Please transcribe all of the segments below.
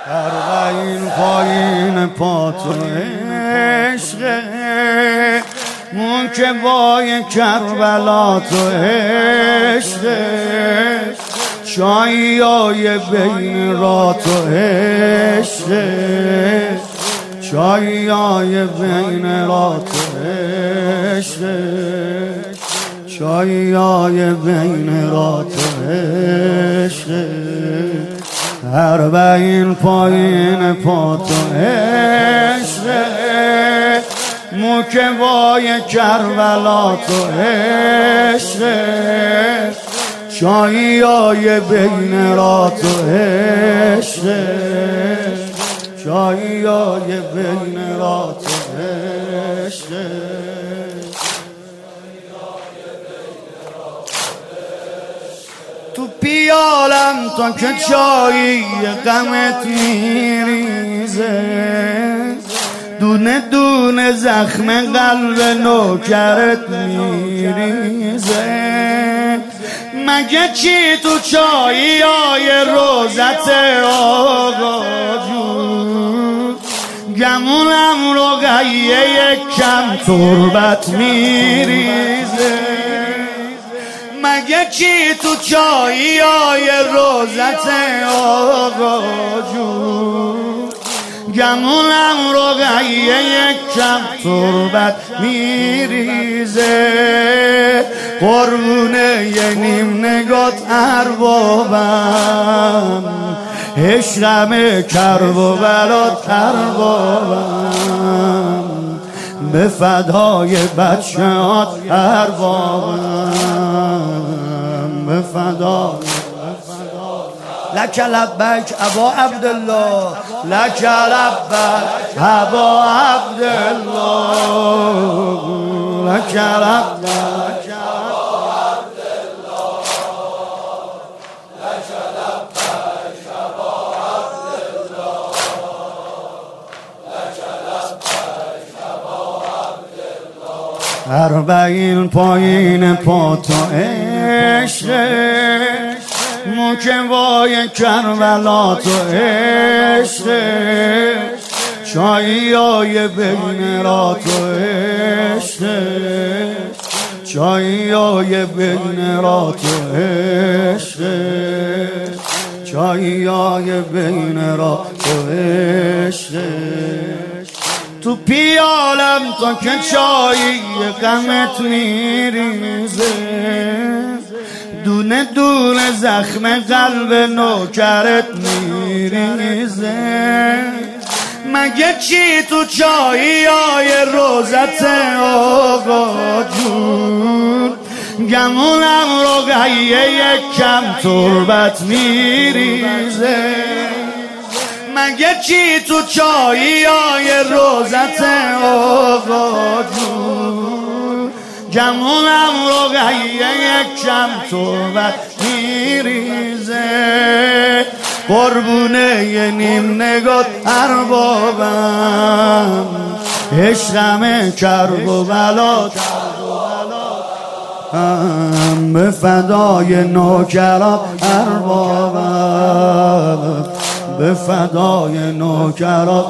اربعین پایین پا تو عشقه، اون که بای کربلا تو عشقه، چایای بین را تو عشقه، چایای بین را تو عشقه، چایای بین را تو عشقه، اربعین پایین پا تو عشقه، موکبای کربلا تو عشقه، چایای بین را تو عشقه، چایای بین را تو عشقه. تو پیالم تا که چایی غمت میریزه، دونه دونه زخم قلب نوکرت میریزه، مگه چی تو چایی های روزت آقا جون، گمونم رو غیه یک کم تربت میریزه، مگه چی تو چایی های روزت آقا جون، گمونم رو غیه یک کم تربت میریزه، قربونه یه نیم نگات اربابم، عشقم کرب و بلات اربابم، به فدای بچه‌هات اربابم، به فدای لک لبک ابا عبدالله، لک لبک ابا عبدالله، لک لبک ابا عبدالله، لک لبک ابا عبدالله، لک لبک ابا عبدالله، اربعین پایین پا تو عشقه، موکبای کربلا تو عشقه، چایای بین را تو عشقه، چایای بین را تو عشقه، چایای بین را تو عشقه. تو پیالم تا که چایی غمت میریزه، دونه دونه زخم قلب نوکرت میریزه، مگه چی تو چایی های روزت آقا جون، گمونم رو غیه یک کم تربت میریزه، مگه چی تو چایی های روزت آقا جون، گمونم رو غیه یک کم تربت میریزه، قربونه یه نیم نگات اربابم، عشقم کرب و بلات به فدای نوکرات اربابم، به فدای نوکرات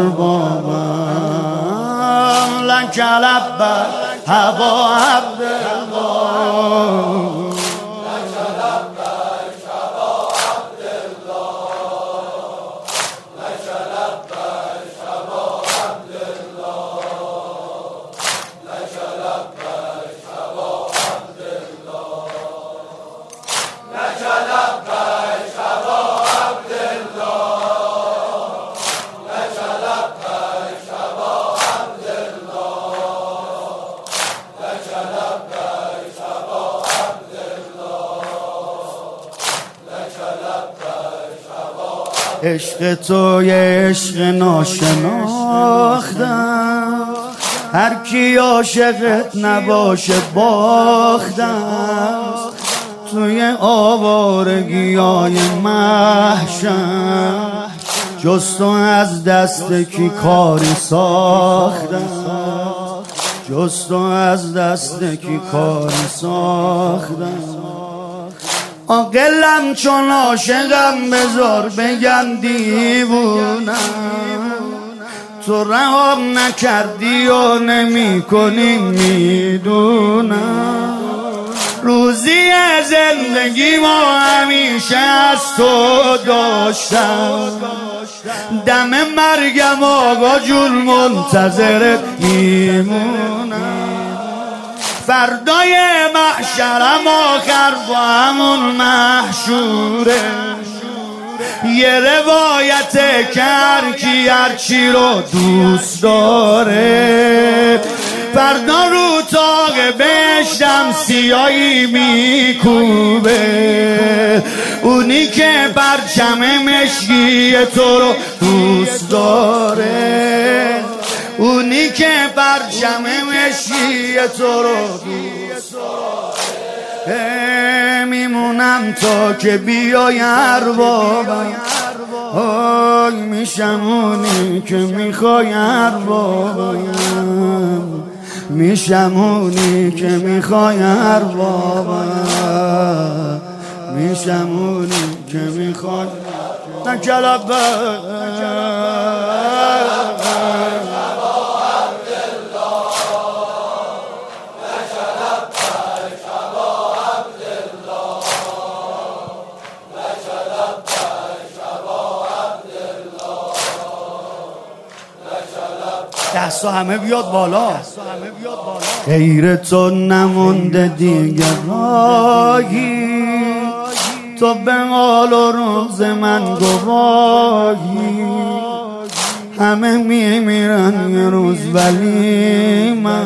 اربابم، لک لبک ابا عبدالله، لک لبک ابا عبدالله، لک لبک ابا عبدالله، لک لبک ابا عبدالله، لک لبک ابا عبدالله، لک لبک ابا عشق تو یه عشق ناشناختم، هر کی عاشقت نباشه باختم، توی آوارگیای محشر جز تو از دست کی کاری ساختم، جز تو از دست کی کاری ساختم، عاقلم چون عاشقم بذار بگم دیوونم، تو رهام نکردی و نمی کنی میدونم، روزی زندگی ما همیشه از تو داشتم، دم مرگم آقا جون منتظرت میمونم، فردای محشرم آخر با همون محشوره، یه روایت که هر کی هرچی رو دوست داره، فردا رو تاق بهشتم سیایی میکوبه، اونی که پرچم مشکی تو رو دوست داره، اونی که پرچم مشکی تو رو دوست داره، میمونم تا که بیای اربابم، آی میشم اونی که میخوای اربابم، میشم اونی که میخوای اربابم، میشم اونی که میخوای نکلب دستا همه بیاد بالا، غیر تو نمونده دیگه راهی، تو به حال و روز من گواهی، همه میمیرن یه روز ولی من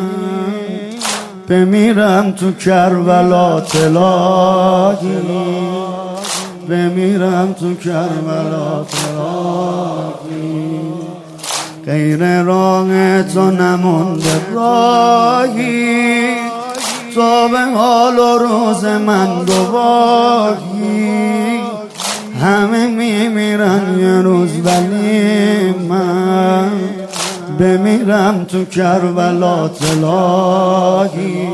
بمیرم تو کربلا تلاهی، بمیرم تو کربلا تلاهی، غیر راه تو نمونده راهی، تو به حال و روز من گواهی، همه میمیرن یه روز ولی من بمیرم تو کربلا تلاهی،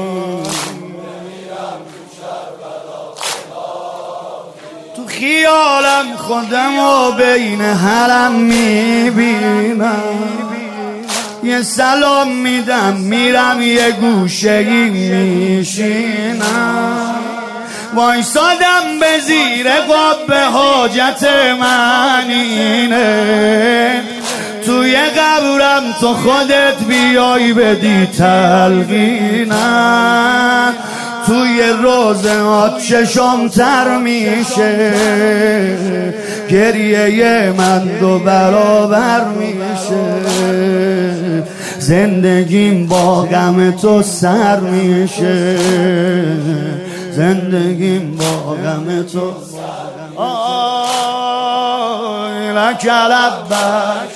تو خیالم خودم و بین حرم میبینم، یه سلام میدم میرم یه گوشه‌ای میشینم، وایسادم به زیر قاب حاجت من اینه، توی قبرم تو خودت بیای بدی تلقینم، توی روزهات چشم تر میشه، گریه من دو برابر میشه، زندگیم با غم تو سر میشه، زندگیم با غم تو. آی لک لبک